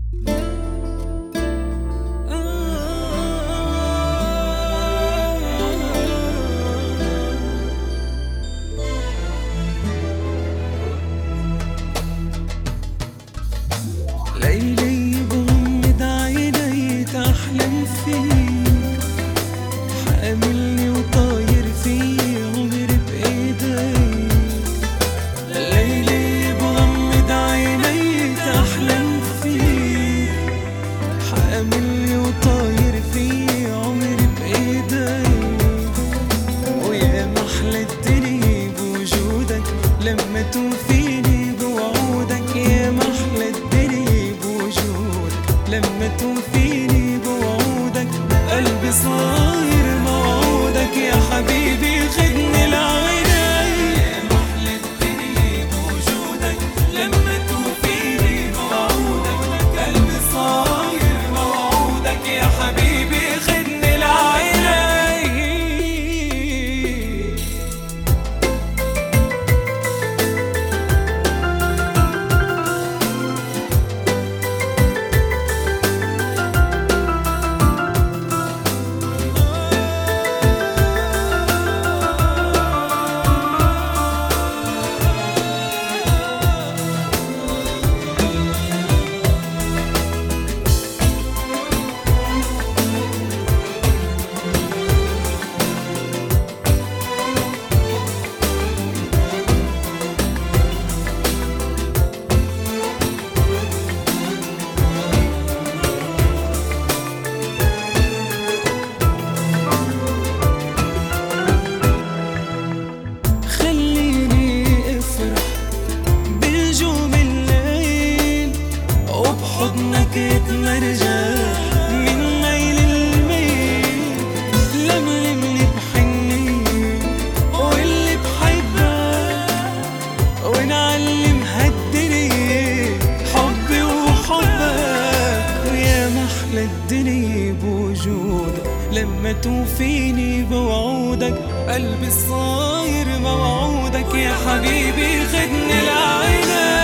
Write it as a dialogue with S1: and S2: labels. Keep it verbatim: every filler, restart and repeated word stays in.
S1: ليلي بغمض عيني تحلم فيك، حاملني وطاير في عمري بإيديك. ليلي بغمض عيني تحلم فيك، حاملني وطاير في عمري بإيديك. ويا محلى الدنيا بوجودك لما توفيني بوعودك، يا محلى الدنيا بوجودك لما توفيني بوعودك. قلبي صاير موعودك يا حبيبي، خدني لعيني. يا محلى الدنيا بوجودك لما توفيني بوعودك. قلبي صاير موعودك يا حبيبي، خدني لعيني. حضنك اتمرجح من ميل الميل، لملمني بحنية واللي بحبك، ونعلم هالدنيا حبي وحبك. ويا محلى الدنيا بوجودك لما توفيني بوعودك. قلبي صاير موعودك يا حبيبي، خدني لعينك.